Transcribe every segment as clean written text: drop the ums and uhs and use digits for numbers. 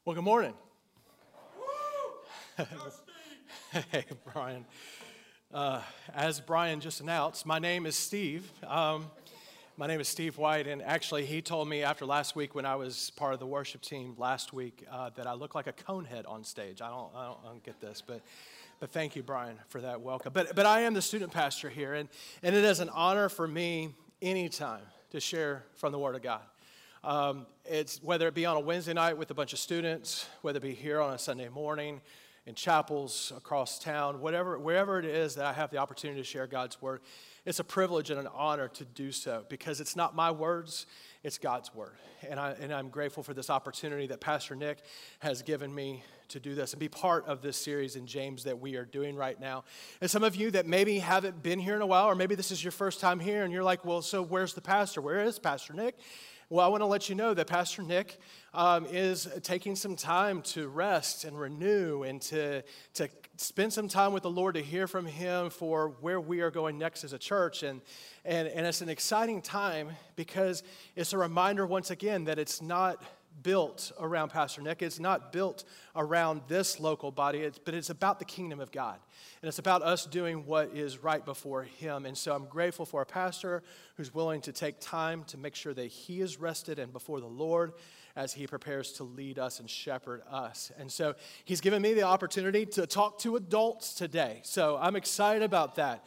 Well, good morning. Hey, Brian. As Brian just announced, my name is Steve. My name is Steve White, and actually he told me after last week when I was part of the worship team last week that I look like a conehead on stage. I don't get this, but thank you, Brian, for that welcome. But I am the student pastor here, and it is an honor for me anytime to share from the Word of God. It's whether it be on a Wednesday night with a bunch of students, whether it be here on a Sunday morning, in chapels across town, wherever it is that I have the opportunity to share God's Word, it's a privilege and an honor to do so because it's not my words, it's God's Word. And I'm grateful for this opportunity that Pastor Nick has given me to do this and be part of this series in James that we are doing right now. And some of you that maybe haven't been here in a while, or maybe this is your first time here and you're like, well, so where's the pastor? Where is Pastor Nick? Well, I want to let you know that Pastor Nick is taking some time to rest and renew and to spend some time with the Lord to hear from Him for where we are going next as a church. And it's an exciting time because it's a reminder once again that it's not built around Pastor Nick. It's not built around this local body, but it's about the kingdom of God. And it's about us doing what is right before Him. And so I'm grateful for a pastor who's willing to take time to make sure that he is rested and before the Lord as he prepares to lead us and shepherd us. And so he's given me the opportunity to talk to adults today. So I'm excited about that.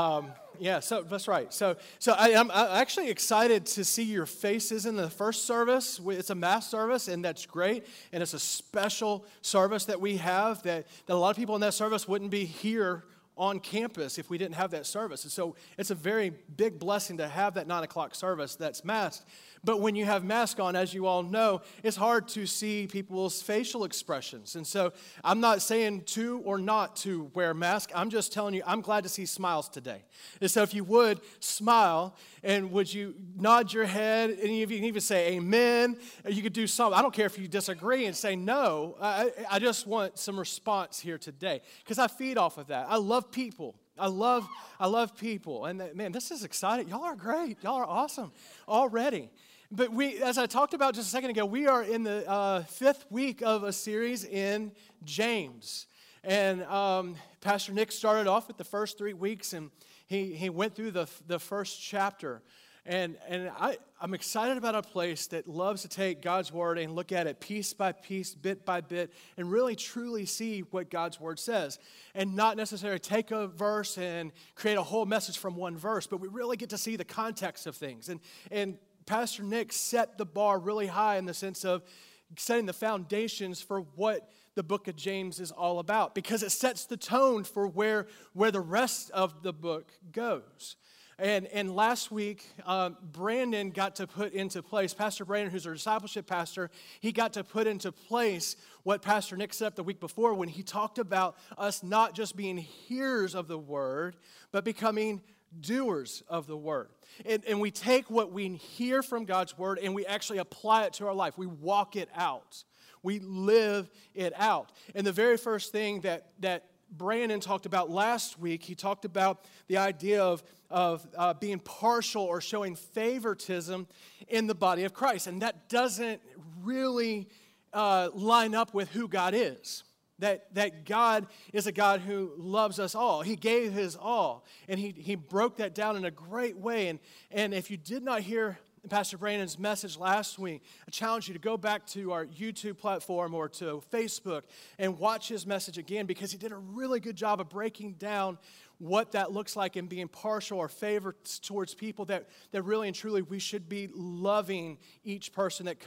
So that's right. So I'm actually excited to see your faces in the first service. It's a mass service, and that's great. And it's a special service that we have that a lot of people in that service wouldn't be here on campus if we didn't have that service. And so it's a very big blessing to have that 9 o'clock service that's masked. But when you have mask on, as you all know, it's hard to see people's facial expressions. And so I'm not saying to or not to wear a mask. I'm just telling you, I'm glad to see smiles today. And so if you would, smile, and would you nod your head, and you can even say amen. You could do something. I don't care if you disagree and say no. I just want some response here today because I feed off of that. I love people. I love people. And man, this is exciting. Y'all are great. Y'all are awesome already. But as I talked about just a second ago, we are in the fifth week of a series in James. And Pastor Nick started off with the first 3 weeks, and he went through the first chapter. And I'm excited about a place that loves to take God's Word and look at it piece by piece, bit by bit, and really truly see what God's Word says. And not necessarily take a verse and create a whole message from one verse, but we really get to see the context of things. And Pastor Nick set the bar really high in the sense of setting the foundations for what the book of James is all about, because it sets the tone for where the rest of the book goes. And last week, Brandon got to put into place, Pastor Brandon, who's our discipleship pastor, he got to put into place what Pastor Nick set up the week before when he talked about us not just being hearers of the word, but becoming doers of the word. And we take what we hear from God's word and we actually apply it to our life. We walk it out. We live it out. And the very first thing that Brandon talked about last week, he talked about the idea of being partial or showing favoritism in the body of Christ. And that doesn't really line up with who God is. That God is a God who loves us all. He gave His all. And he broke that down in a great way. And if you did not hear Pastor Brandon's message last week, I challenge you to go back to our YouTube platform or to Facebook and watch his message again, because he did a really good job of breaking down what that looks like in being partial or favored towards people that really and truly we should be loving each person that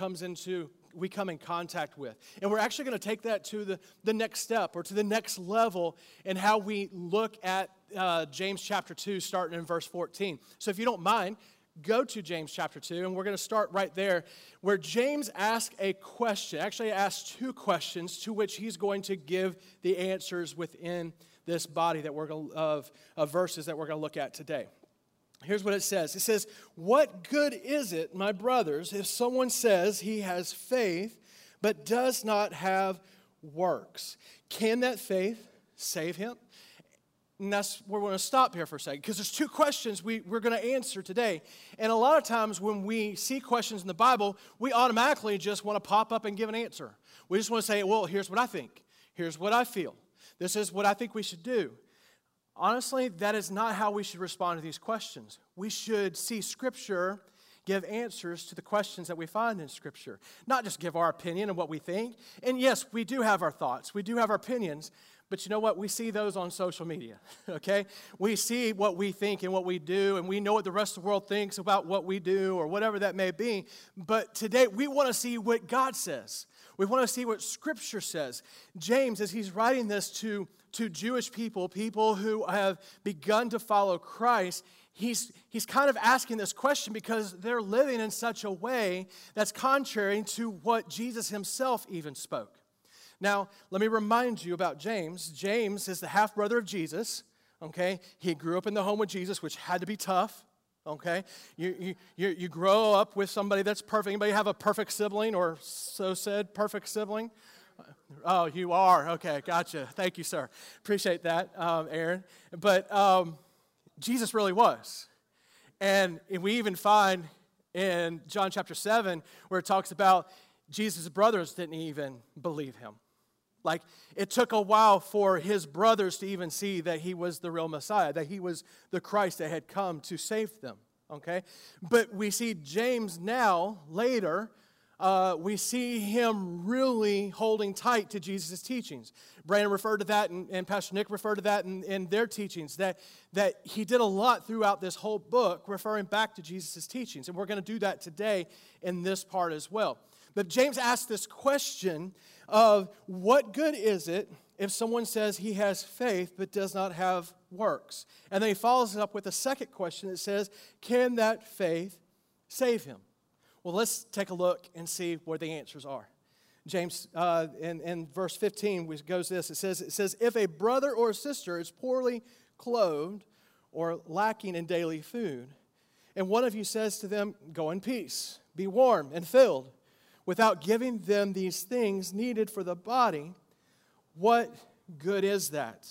we come in contact with. And we're actually going to take that to the next step or to the next level in how we look at James chapter 2 starting in verse 14. So if you don't mind, go to James chapter 2, and we're going to start right there where James asks a question, actually asks two questions to which he's going to give the answers within this body that of verses that we're going to look at today. Here's what it says. It says, "What good is it, my brothers, if someone says he has faith but does not have works? Can that faith save him?" And that's where we're going to stop here for a second, because there's two questions we're going to answer today. And a lot of times when we see questions in the Bible, we automatically just want to pop up and give an answer. We just want to say, well, here's what I think. Here's what I feel. This is what I think we should do. Honestly, that is not how we should respond to these questions. We should see Scripture give answers to the questions that we find in Scripture, not just give our opinion and what we think. And yes, we do have our thoughts. We do have our opinions. But you know what? We see those on social media, okay? We see what we think and what we do, and we know what the rest of the world thinks about what we do or whatever that may be. But today, we want to see what God says. We want to see what Scripture says. James, as he's writing this to Jewish people who have begun to follow Christ, he's kind of asking this question because they're living in such a way that's contrary to what Jesus himself even spoke. Now, let me remind you about James. James is the half-brother of Jesus, okay? He grew up in the home with Jesus, which had to be tough, okay? You grow up with somebody that's perfect. Anybody have a perfect sibling or so said perfect sibling? Oh, you are? Okay, gotcha. Thank you, sir. Appreciate that, Aaron. But Jesus really was. And we even find in John chapter 7 where it talks about Jesus' brothers didn't even believe him. Like, it took a while for his brothers to even see that he was the real Messiah, that he was the Christ that had come to save them, okay? But we see James now, later, we see him really holding tight to Jesus' teachings. Brandon referred to that, and Pastor Nick referred to that in their teachings, that he did a lot throughout this whole book, referring back to Jesus' teachings. And we're going to do that today in this part as well. But James asked this question of what good is it if someone says he has faith but does not have works? And then he follows it up with a second question that says, can that faith save him? Well, let's take a look and see where the answers are. James, in verse 15, goes this. It says, if a brother or sister is poorly clothed or lacking in daily food, and one of you says to them, go in peace, be warm and filled, without giving them these things needed for the body, what good is that?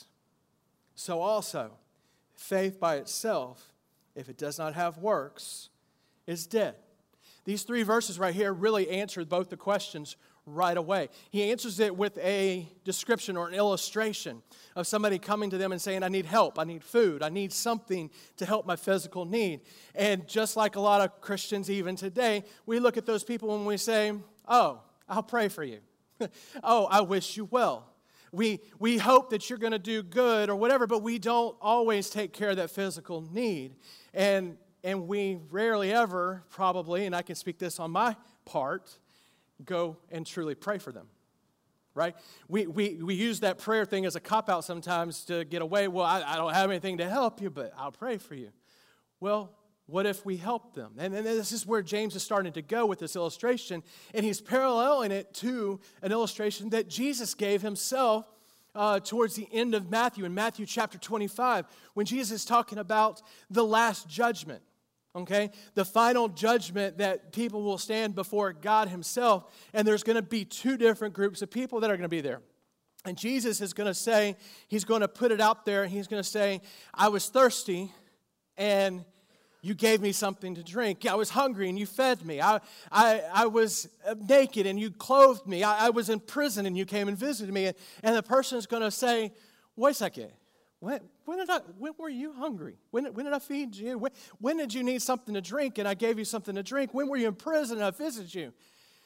So also, faith by itself, if it does not have works, is dead. These three verses right here really answered both the questions right away. He answers it with a description or an illustration of somebody coming to them and saying, I need help, I need food, I need something to help my physical need. And just like a lot of Christians even today, we look at those people and we say, oh, I'll pray for you. Oh, I wish you well. We hope that you're going to do good or whatever, but we don't always take care of that physical need. And we rarely ever probably, and I can speak this on my part, go and truly pray for them, right? We use that prayer thing as a cop-out sometimes to get away. Well, I don't have anything to help you, but I'll pray for you. Well, what if we help them? And this is where James is starting to go with this illustration, and he's paralleling it to an illustration that Jesus gave himself towards the end of Matthew, in Matthew chapter 25, when Jesus is talking about the last judgment. Okay, the final judgment that people will stand before God himself, and there's going to be two different groups of people that are going to be there. And Jesus is going to say, he's going to put it out there, and he's going to say, I was thirsty, and you gave me something to drink. I was hungry, and you fed me. I was naked, and you clothed me. I was in prison, and you came and visited me. And the person is going to say, wait a second. When were you hungry? When did I feed you? When did you need something to drink and I gave you something to drink? When were you in prison and I visited you?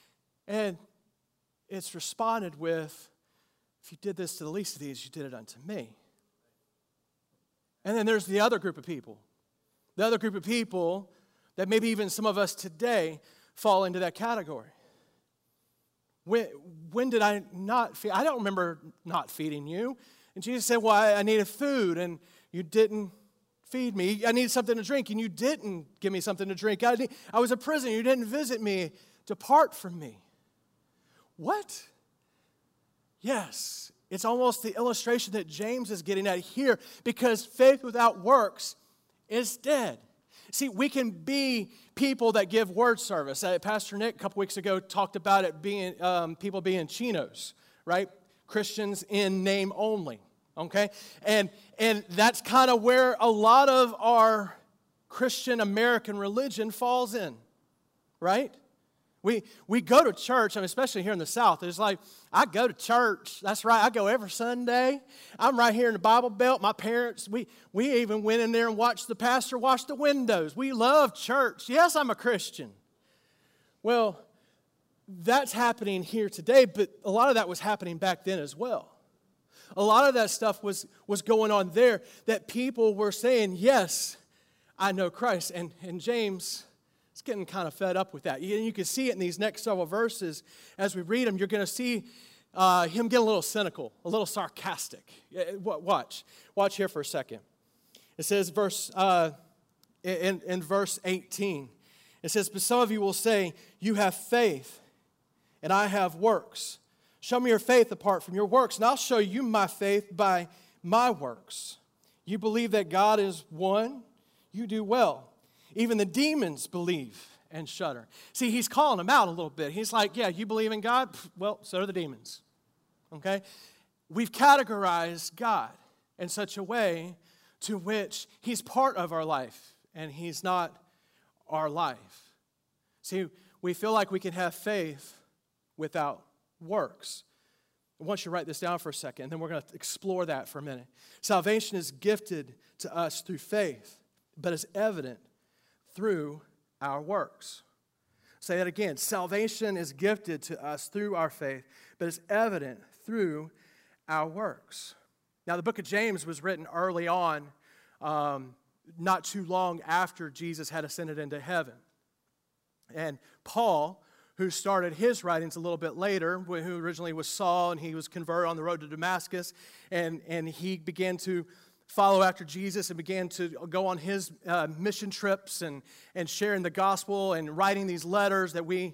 And it's responded with, if you did this to the least of these, you did it unto me. And then there's the other group of people. The other group of people that maybe even some of us today fall into that category. When did I not feed? I don't remember not feeding you. And Jesus said, well, I needed food, and you didn't feed me. I needed something to drink, and you didn't give me something to drink. I was a prisoner. You didn't visit me. Depart from me. What? Yes, it's almost the illustration that James is getting at here, because faith without works is dead. See, we can be people that give word service. Pastor Nick a couple weeks ago talked about it being people being chinos, right? Christians in name only. okay? And that's kind of where a lot of our Christian American religion falls in, right? We go to church, I mean, especially here in the South. It's like, I go to church. That's right. I go every Sunday. I'm right here in the Bible Belt. My parents, we even went in there and watched the pastor wash the windows. We love church. Yes, I'm a Christian. Well, that's happening here today, but a lot of that was happening back then as well. A lot of that stuff was going on there, that people were saying, yes, I know Christ. And James is getting kind of fed up with that. You can see it in these next several verses. As we read them, you're going to see him get a little cynical, a little sarcastic. Watch here for a second. It says in verse 18, it says, but some of you will say, you have faith, and I have works. Show me your faith apart from your works, and I'll show you my faith by my works. You believe that God is one, you do well. Even the demons believe and shudder. See, he's calling them out a little bit. He's like, yeah, you believe in God? Well, so do the demons. Okay? We've categorized God in such a way to which he's part of our life, and he's not our life. See, we feel like we can have faith without works. I want you to write this down for a second, and then we're going to explore that for a minute. Salvation is gifted to us through faith, but is evident through our works. Say that again. Salvation is gifted to us through our faith, but is evident through our works. Now, the book of James was written early on, not too long after Jesus had ascended into heaven. And Paul, who started his writings a little bit later, who originally was Saul, and he was converted on the road to Damascus, and he began to follow after Jesus and began to go on his mission trips and sharing the gospel and writing these letters that we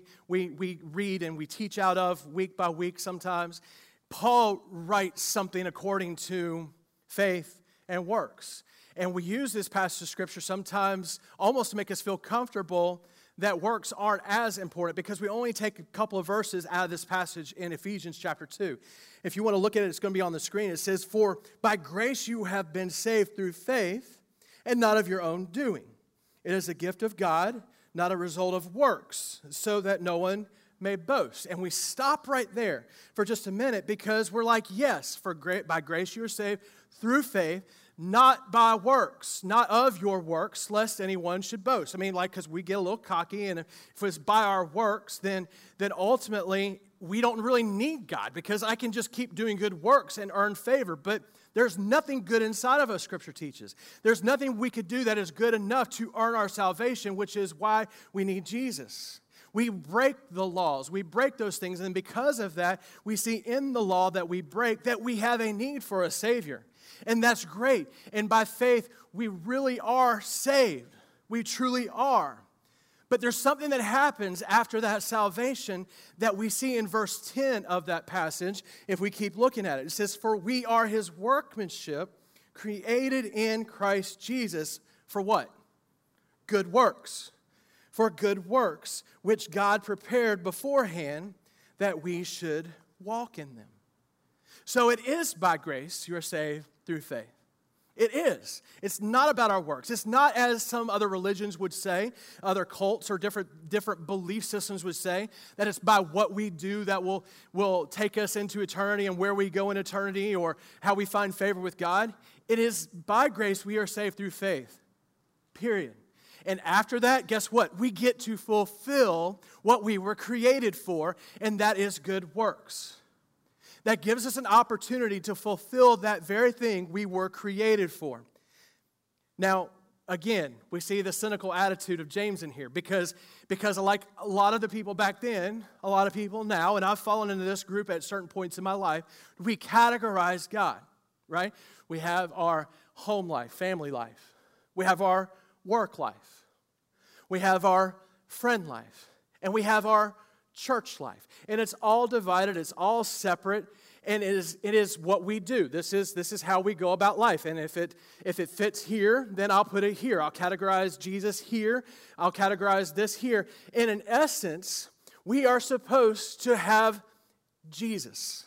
read and we teach out of week by week sometimes. Paul writes something according to faith and works. And we use this passage of Scripture sometimes almost to make us feel comfortable that works aren't as important, because we only take a couple of verses out of this passage in Ephesians chapter 2. If you want to look at it, it's going to be on the screen. It says, for by grace you have been saved through faith, and not of your own doing. It is a gift of God, not a result of works, so that no one may boast. And we stop right there for just a minute, because we're like, yes, by grace you are saved through faith, not by works, not of your works, lest anyone should boast. I mean, like, because we get a little cocky, and if it's by our works, then ultimately we don't really need God, because I can just keep doing good works and earn favor. But there's nothing good inside of us, Scripture teaches. There's nothing we could do that is good enough to earn our salvation, which is why we need Jesus. We break the laws. We break those things, and because of that, we see in the law that we break that we have a need for a Savior. And that's great. And by faith, we really are saved. We truly are. But there's something that happens after that salvation that we see in verse 10 of that passage if we keep looking at it. It says, for we are his workmanship, created in Christ Jesus for what? Good works. For good works, which God prepared beforehand that we should walk in them. So it is by grace you are saved through faith. It is. It's not about our works. It's not as some other religions would say, other cults or different belief systems would say, that it's by what we do that will take us into eternity and where we go in eternity or how we find favor with God. It is by grace we are saved through faith, period. And after that, guess what? We get to fulfill what we were created for, and that is good works. That gives us an opportunity to fulfill that very thing we were created for. Now, again, we see the cynical attitude of James in here because like a lot of the people back then, a lot of people now, and I've fallen into this group at certain points in my life, we categorize God, right? We have our home life, family life. We have our work life. We have our friend life. And we have our church life. And it's all divided, it's all separate, and it is what we do. This is how we go about life. And if it fits here, then I'll put it here. I'll categorize Jesus here. I'll categorize this here. And in essence, we are supposed to have Jesus.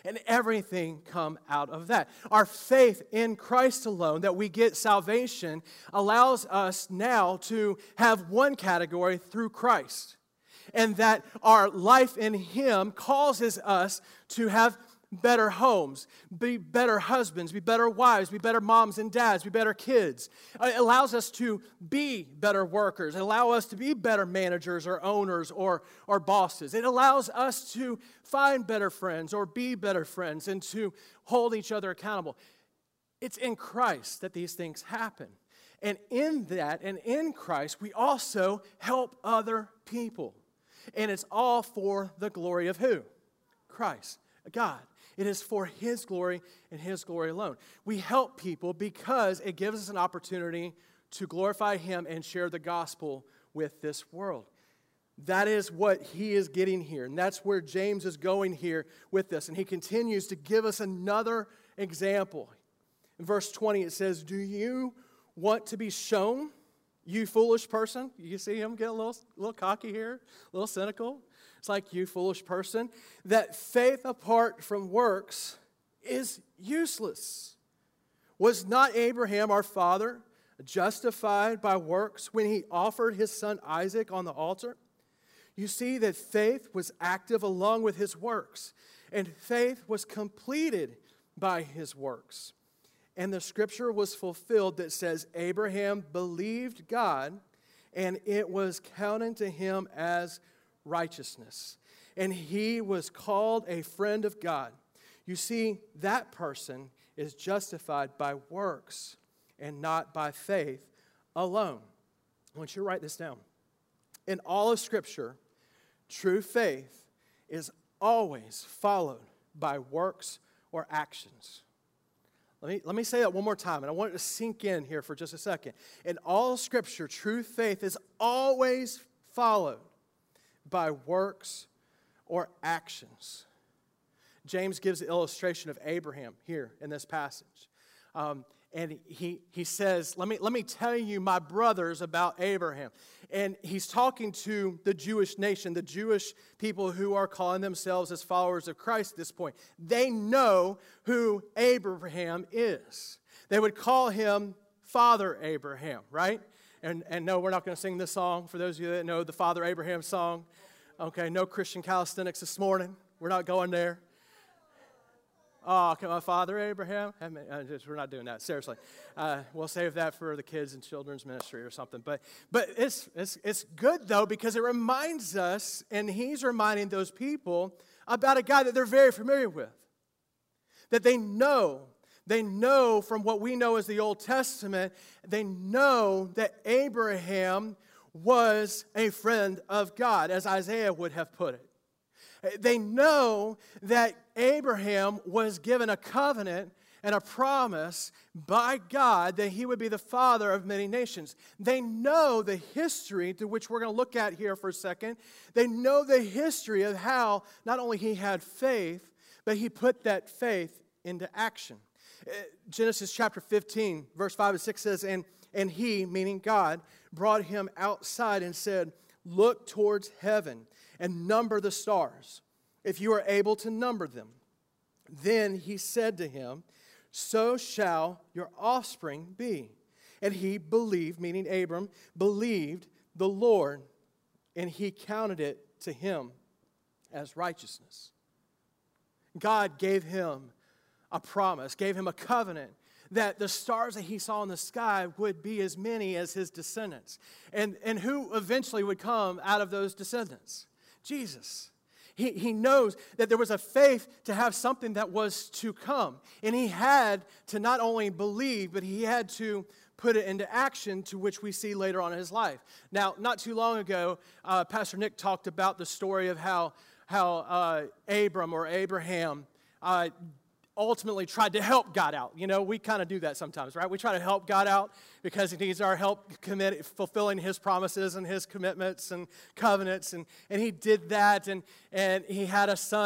and everything come out of that. Our faith in Christ alone, that we get salvation, allows us now to have one category through Christ. And that our life in Him causes us to have better homes, be better husbands, be better wives, be better moms and dads, be better kids. It allows us to be better workers. It allows us to be better managers or owners or bosses. It allows us to find better friends or be better friends and to hold each other accountable. It's in Christ that these things happen. And in that and in Christ, we also help other people. And it's all for the glory of who? Christ, God. It is for His glory and His glory alone. We help people because it gives us an opportunity to glorify Him and share the gospel with this world. That is what he is getting here. And that's where James is going here with this. And he continues to give us another example. In verse 20 it says, "Do you want to be shown, you foolish person?" You see him get a little cocky here, a little cynical. It's like, "You foolish person, that faith apart from works is useless. Was not Abraham our father justified by works when he offered his son Isaac on the altar? You see that faith was active along with his works, and faith was completed by his works. And the scripture was fulfilled that says, Abraham believed God, and it was counted to him as righteousness. And he was called a friend of God." You see, that person is justified by works and not by faith alone. I want you to write this down. In all of Scripture, true faith is always followed by works or actions. Let me say that one more time, and I want it to sink in here for just a second. In all of Scripture, true faith is always followed by works or actions. James gives the illustration of Abraham here in this passage. And he says, let me tell you, my brothers, about Abraham. And he's talking to the Jewish nation, the Jewish people who are calling themselves as followers of Christ at this point. They know who Abraham is. They would call him Father Abraham, right? And no, we're not going to sing this song. For those of you that know the Father Abraham song, okay, no Christian calisthenics this morning. We're not going there. Oh, okay, my Father Abraham. We're not doing that, seriously. We'll save that for the kids and children's ministry or something. But it's good, though, because it reminds us, and he's reminding those people about a guy that they're very familiar with. That they know from what we know as the Old Testament, they know that Abraham was a friend of God, as Isaiah would have put it. They know that Abraham was given a covenant and a promise by God that he would be the father of many nations. They know the history, to which we're going to look at here for a second. They know the history of how not only he had faith, but he put that faith into action. Genesis chapter 15, verse 5 and 6 says, And he, meaning God, brought him outside and said, Look towards heaven and number the stars, if you are able to number them. Then he said to him, So shall your offspring be. And he believed, meaning Abram, believed the Lord, and he counted it to him as righteousness. God gave him a promise, gave him a covenant, that the stars that he saw in the sky would be as many as his descendants. And who eventually would come out of those descendants? Jesus. He knows that there was a faith to have something that was to come. And he had to not only believe, but he had to put it into action, to which we see later on in his life. Now, not too long ago, Pastor Nick talked about the story of how Abram or Abraham ultimately tried to help God out. You know, we kind of do that sometimes, right? We try to help God out because he needs our help fulfilling his promises and his commitments and covenants. And he did that, and he had a son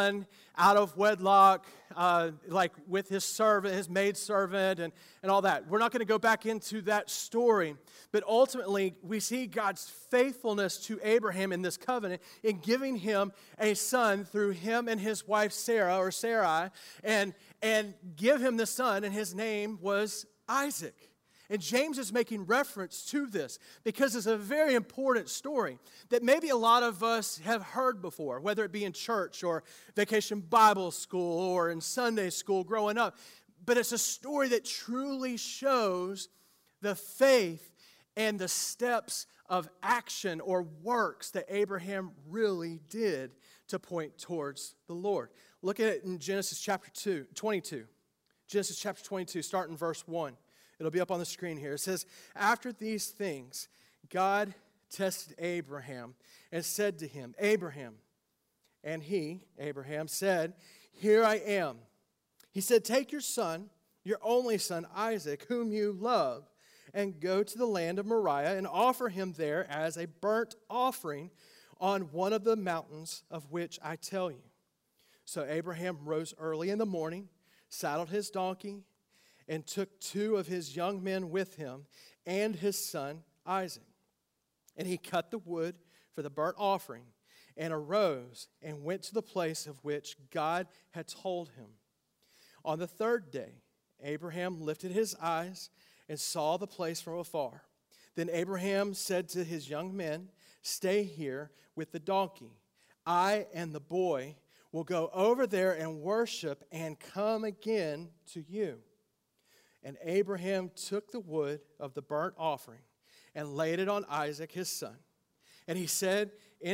out of wedlock, like with his servant, his maidservant, and all that. We're not going to go back into that story. But ultimately, we see God's faithfulness to Abraham in this covenant in giving him a son through him and his wife Sarah, or Sarai, and give him the son, and his name was Isaac. And James is making reference to this because it's a very important story that maybe a lot of us have heard before, whether it be in church or Vacation Bible School or in Sunday school growing up. But it's a story that truly shows the faith and the steps of action or works that Abraham really did to point towards the Lord. Look at it in Genesis chapter 22. Genesis chapter 22, starting in verse 1. It'll be up on the screen here. It says, after these things, God tested Abraham and said to him, Abraham. And he, Abraham, said, here I am. He said, take your son, your only son, Isaac, whom you love, and go to the land of Moriah and offer him there as a burnt offering on one of the mountains of which I tell you. So Abraham rose early in the morning, saddled his donkey, and took 2 of his young men with him and his son Isaac. And he cut the wood for the burnt offering and arose and went to the place of which God had told him. On the 3rd day, Abraham lifted his eyes and saw the place from afar. Then Abraham said to his young men, stay here with the donkey. I and the boy will go over there and worship and come again to you. And Abraham took the wood of the burnt offering and laid it on Isaac his son. And he said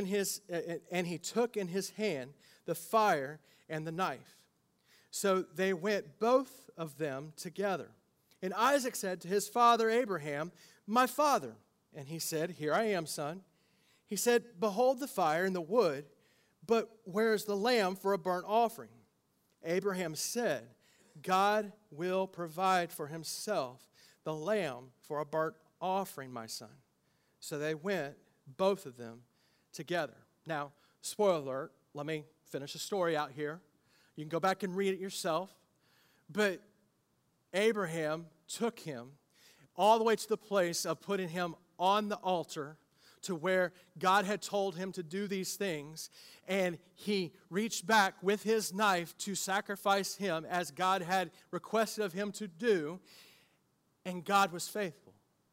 and he took in his hand the fire and the knife. So they went both of them together. And Isaac said to his father Abraham, my father. And he said, here I am, son. He said, behold the fire and the wood, but where is the lamb for a burnt offering? Abraham said, God will provide for himself the lamb for a burnt offering, my son. So they went, both of them, together. Now, spoiler alert, let me finish the story out here. You can go back and read it yourself. But Abraham took him all the way to the place of putting him on the altar to where God had told him to do these things, and he reached back with his knife to sacrifice him as God had requested of him to do, and God was faithful.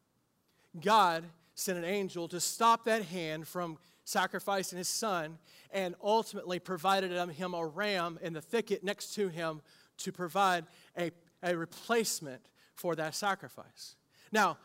God sent an angel to stop that hand from sacrificing his son and ultimately provided him a ram in the thicket next to him to provide a replacement for that sacrifice. Now,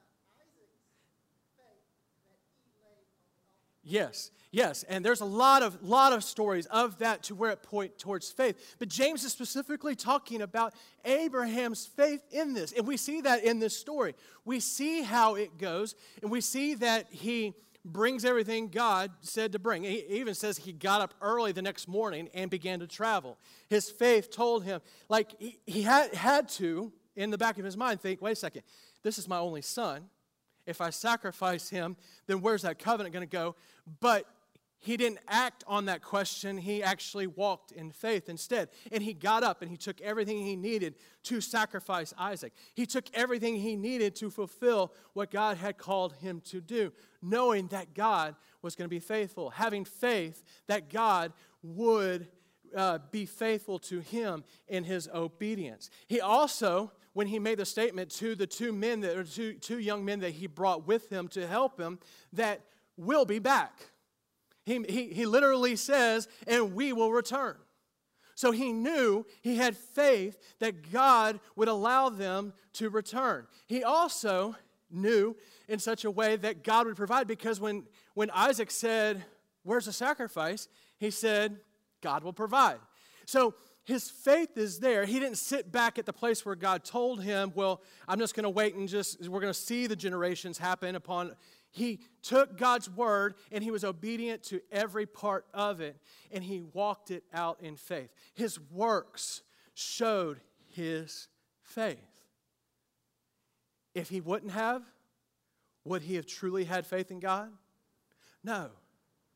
yes, and there's a lot of stories of that to where it point towards faith. But James is specifically talking about Abraham's faith in this. And we see that in this story. We see how it goes, and we see that he brings everything God said to bring. He even says he got up early the next morning and began to travel. His faith told him, like he had to, in the back of his mind, think, wait a second, this is my only son. If I sacrifice him, then where's that covenant going to go? But he didn't act on that question. He actually walked in faith instead. And he got up and he took everything he needed to sacrifice Isaac. He took everything he needed to fulfill what God had called him to do, knowing that God was going to be faithful, having faith that God would be faithful to him in his obedience. He also, when he made the statement to the two young men that he brought with him to help him, that we'll be back. He literally says, and we will return. So he knew, he had faith that God would allow them to return. He also knew in such a way that God would provide, because when Isaac said, where's the sacrifice? He said, God will provide. So his faith is there. He didn't sit back at the place where God told him, well, I'm just going to wait and we're going to see the generations happen upon. He took God's word and he was obedient to every part of it, and he walked it out in faith. His works showed his faith. If he wouldn't have, would he have truly had faith in God? No.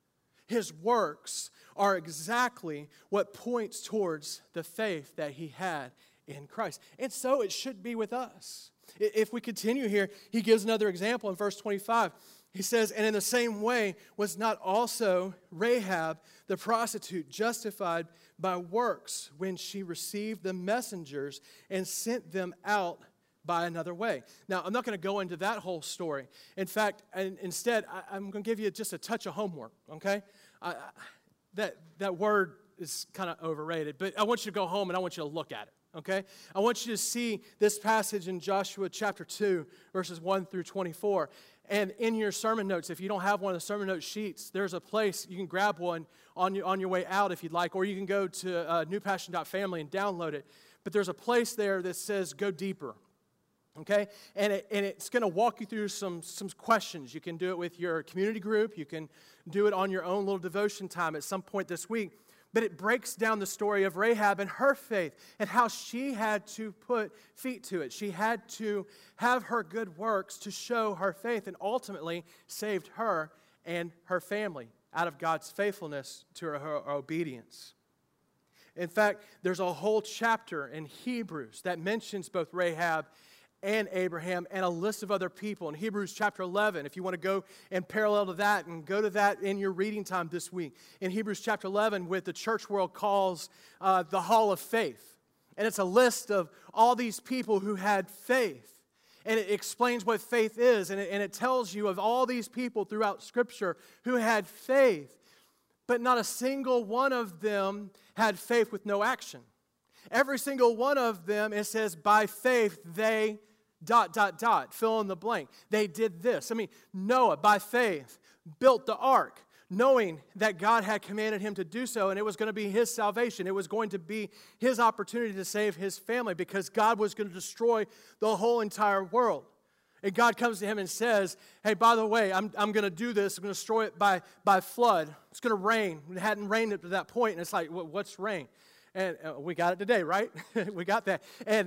his works are exactly what points towards the faith that he had in Christ. And so it should be with us. If we continue here, he gives another example in verse 25. He says, and in the same way was not also Rahab the prostitute justified by works when she received the messengers and sent them out by another way. Now, I'm not going to go into that whole story. In fact, instead, I'm going to give you just a touch of homework, okay? That word is kind of overrated, but I want you to go home and I want you to look at it, okay? I want you to see this passage in Joshua chapter 2, verses 1 through 24. And in your sermon notes, if you don't have one of the sermon note sheets, there's a place you can grab one on your way out if you'd like, or you can go to newpassion.family and download it. But there's a place there that says go deeper. Okay, and it's going to walk you through some questions. You can do it with your community group. You can do it on your own little devotion time at some point this week. But it breaks down the story of Rahab and her faith and how she had to put feet to it. She had to have her good works to show her faith and ultimately saved her and her family out of God's faithfulness to her obedience. In fact, there's a whole chapter in Hebrews that mentions both Rahab and Abraham, and a list of other people. In Hebrews chapter 11, if you want to go and parallel to that and go to that in your reading time this week. In Hebrews chapter 11, what the church world calls the Hall of Faith. And it's a list of all these people who had faith. And it explains what faith is, and it tells you of all these people throughout Scripture who had faith. But not a single one of them had faith with no action. Every single one of them, it says, by faith they ... fill in the blank. They did this. I mean, Noah, by faith, built the ark, knowing that God had commanded him to do so, and it was going to be his salvation. It was going to be his opportunity to save his family because God was going to destroy the whole entire world. And God comes to him and says, hey, by the way, I'm going to do this. I'm going to destroy it by flood. It's going to rain. It hadn't rained up to that point, and it's like, what's rain? And we got it today, right? We got that.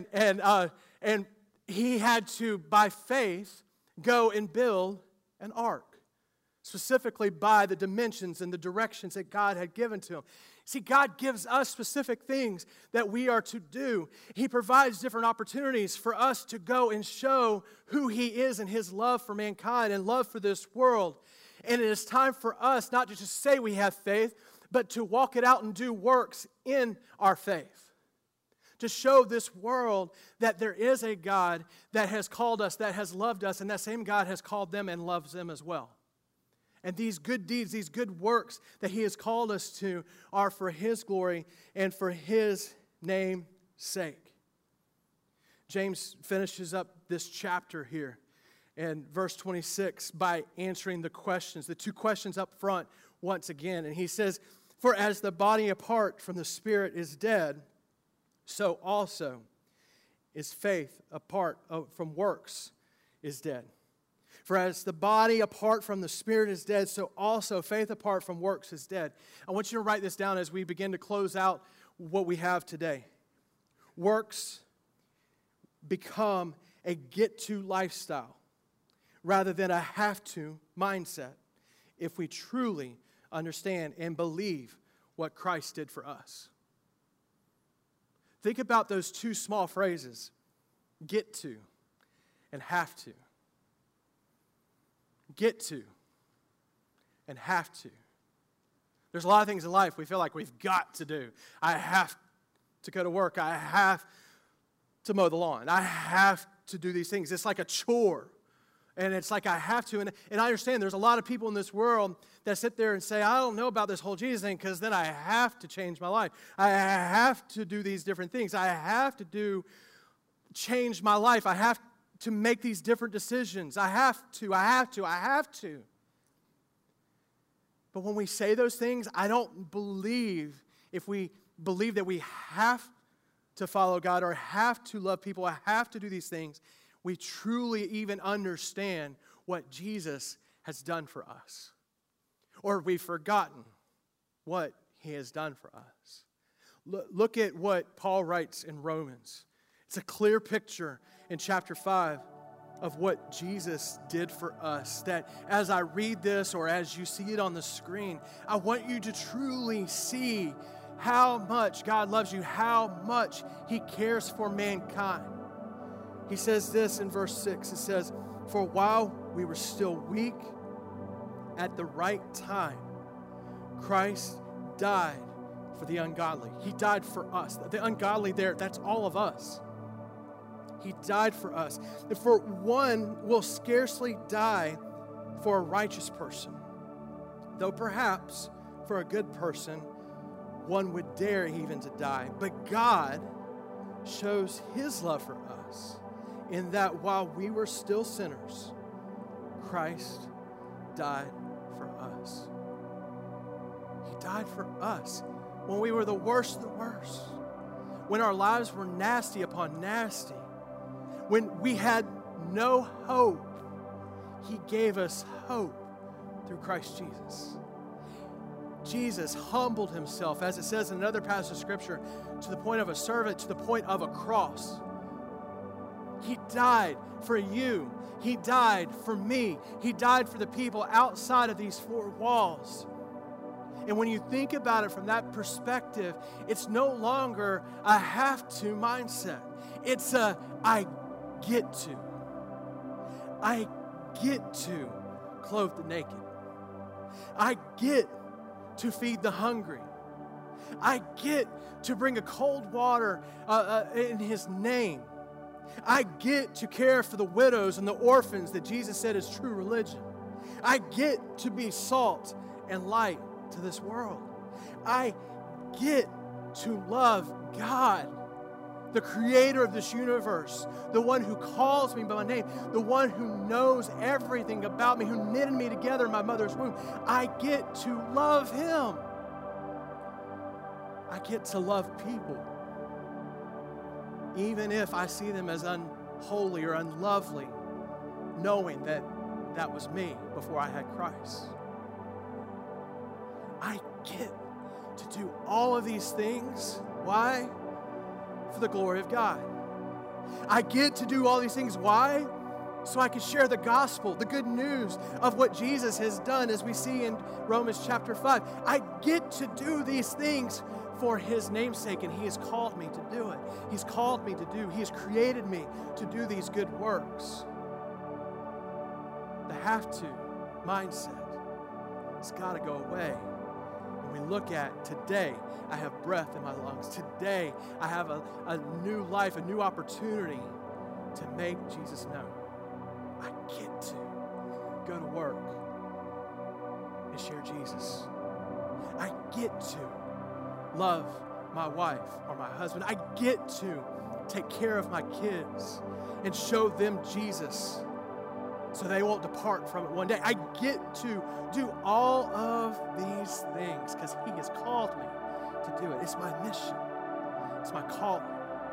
And he had to, by faith, go and build an ark, specifically by the dimensions and the directions that God had given to him. See, God gives us specific things that we are to do. He provides different opportunities for us to go and show who he is and his love for mankind and love for this world. And it is time for us not just to say we have faith, but to walk it out and do works in our faith. To show this world that there is a God that has called us, that has loved us, and that same God has called them and loves them as well. And these good deeds, these good works that he has called us to are for his glory and for his name's sake. James finishes up this chapter here in verse 26 by answering the questions, the two questions up front once again. And he says, for as the body apart from the spirit is dead, so also is faith apart from works is dead. For as the body apart from the spirit is dead, so also faith apart from works is dead. I want you to write this down as we begin to close out what we have today. Works become a get-to lifestyle rather than a have-to mindset if we truly understand and believe what Christ did for us. Think about those two small phrases, get to and have to. Get to and have to. There's a lot of things in life we feel like we've got to do. I have to go to work. I have to mow the lawn. I have to do these things. It's like a chore. And it's like I have to. And I understand there's a lot of people in this world that sit there and say, I don't know about this whole Jesus thing because then I have to change my life. I have to do these different things. I have to change my life. I have to make these different decisions. I have to. But when we say those things, I don't believe if we believe that we have to follow God or have to love people, I have to do these things, we truly even understand what Jesus has done for us. Or we've forgotten what he has done for us. Look at what Paul writes in Romans. It's a clear picture in chapter 5. of what Jesus did for us, that as I read this or as you see it on the screen, I want you to truly see how much God loves you, how much He cares for mankind. He says this in verse 6. It says, "For while we were still weak, at the right time, Christ died for the ungodly." He died for us. The ungodly there, that's all of us. He died for us. And for one will scarcely die for a righteous person, though perhaps for a good person one would dare even to die. But God shows His love for us in that while we were still sinners, Christ died for us. He died for us when we were the worst of the worst, when our lives were nasty upon nasty, when we had no hope. He gave us hope through Christ Jesus. Jesus humbled Himself, as it says in another passage of Scripture, to the point of a servant, to the point of a cross. He died for you. He died for me. He died for the people outside of these four walls. And when you think about it from that perspective, it's no longer a have to mindset. It's a I get to. I get to clothe the naked. I get to feed the hungry. I get to bring a cold water in His name. I get to care for the widows and the orphans that Jesus said is true religion. I get to be salt and light to this world. I get to love God, the creator of this universe, the one who calls me by my name, the one who knows everything about me, who knitted me together in my mother's womb. I get to love Him. I get to love people, even if I see them as unholy or unlovely, knowing that that was me before I had Christ. I get to do all of these things. Why? For the glory of God. I get to do all these things. Why? So I can share the gospel, the good news of what Jesus has done, as we see in Romans chapter 5. I get to do these things for His namesake, and He has called me to do it. He's called me to do. He has created me to do these good works. The have-to mindset has got to go away. When we look at today, I have breath in my lungs. Today, I have a new life, a new opportunity to make Jesus known. I get to go to work and share Jesus. I get to love my wife or my husband. I get to take care of my kids and show them Jesus so they won't depart from it one day. I get to do all of these things because He has called me to do it. It's my mission. It's my calling.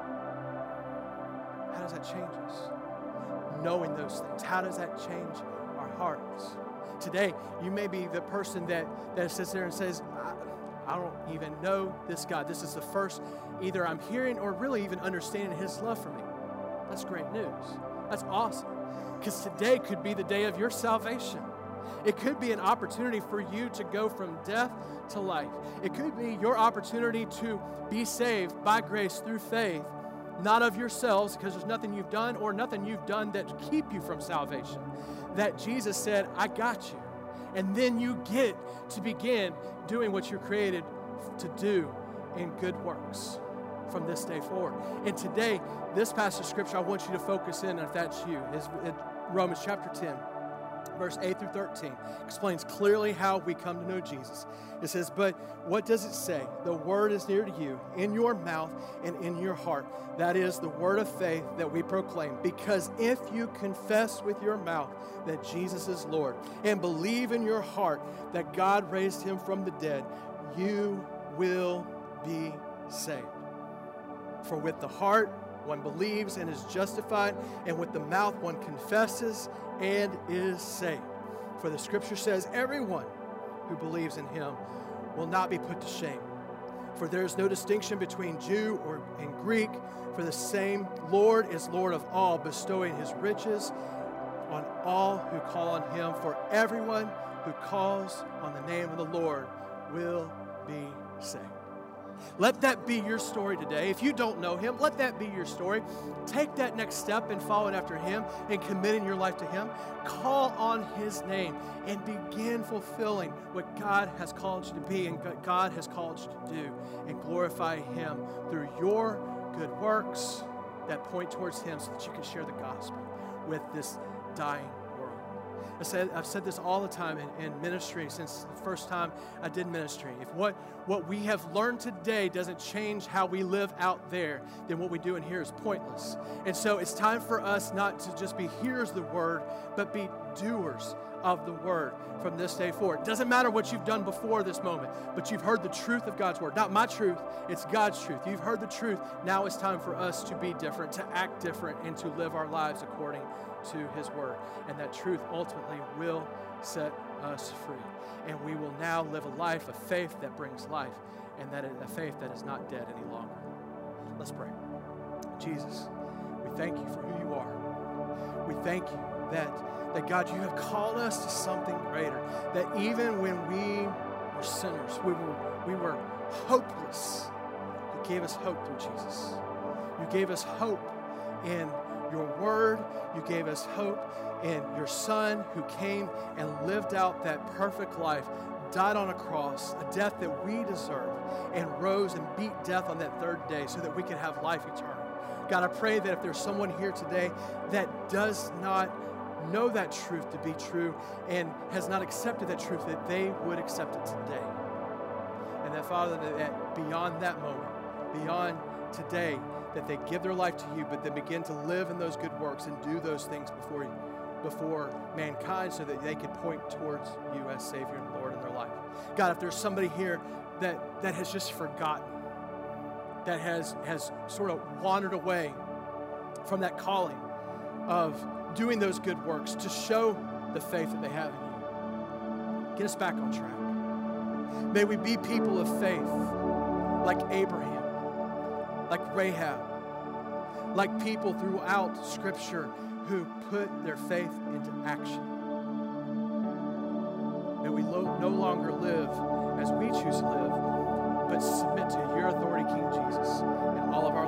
How does that change us? Knowing those things. How does that change our hearts? Today, you may be the person that sits there and says, I don't even know this God. This is the first either I'm hearing or really even understanding His love for me. That's great news. That's awesome. Because today could be the day of your salvation. It could be an opportunity for you to go from death to life. It could be your opportunity to be saved by grace through faith, not of yourselves, because there's nothing you've done or nothing you've done that keep you from salvation. That Jesus said, I got you. And then you get to begin doing what you're created to do in good works from this day forward. And today, this passage of Scripture, I want you to focus in, if that's you, is Romans chapter 10, verse 8 through 13. Explains clearly how we come to know Jesus. It says, but what does it say? The word is near to you, in your mouth and in your heart. That is the word of faith that we proclaim. Because if you confess with your mouth that Jesus is Lord and believe in your heart that God raised Him from the dead, you will be saved. For with the heart one believes and is justified, and with the mouth one confesses and is saved. For the Scripture says, everyone who believes in Him will not be put to shame. For there is no distinction between Jew and Greek, for the same Lord is Lord of all, bestowing His riches on all who call on him, for everyone who calls on the name of the Lord will be saved. Let that be your story today. If you don't know him, let that be your story. Take that next step in following after him and committing your life to him. Call on his name and begin fulfilling what God has called you to be and what God has called you to do, and glorify him through your good works that point towards him, so that you can share the gospel with this dying world. I've said this all the time in ministry since the first time I did ministry. If what we have learned today doesn't change how we live out there, then what we do in here is pointless. And so it's time for us not to just be hearers of the word, but be doers of the word from this day forward. It doesn't matter what you've done before this moment, but you've heard the truth of God's word. Not my truth, it's God's truth. You've heard the truth. Now it's time for us to be different, to act different, and to live our lives according to his word. And that truth ultimately will set us free. And we will now live a life of faith that brings life, and that is a faith that is not dead any longer. Let's pray. Jesus, we thank you for who you are. We thank you that God, you have called us to something greater. That even when we were sinners, we were hopeless, you gave us hope through Jesus. You gave us hope in your word. You gave us hope in your Son, who came and lived out that perfect life, died on a cross, a death that we deserve, and rose and beat death on that third day so that we can have life eternal. God, I pray that if there's someone here today that does not know that truth to be true and has not accepted that truth, that they would accept it today. And that, Father, that beyond that moment, beyond today, that they give their life to you, but then begin to live in those good works and do those things before mankind, so that they can point towards you as Savior and Lord in their life. God, if there's somebody here that has just forgotten, that has sort of wandered away from that calling of doing those good works to show the faith that they have in you, get us back on track. May we be people of faith, like Abraham, like Rahab, like people throughout Scripture who put their faith into action. May we no longer live as we choose to live, but submit to your authority, King Jesus, in all of our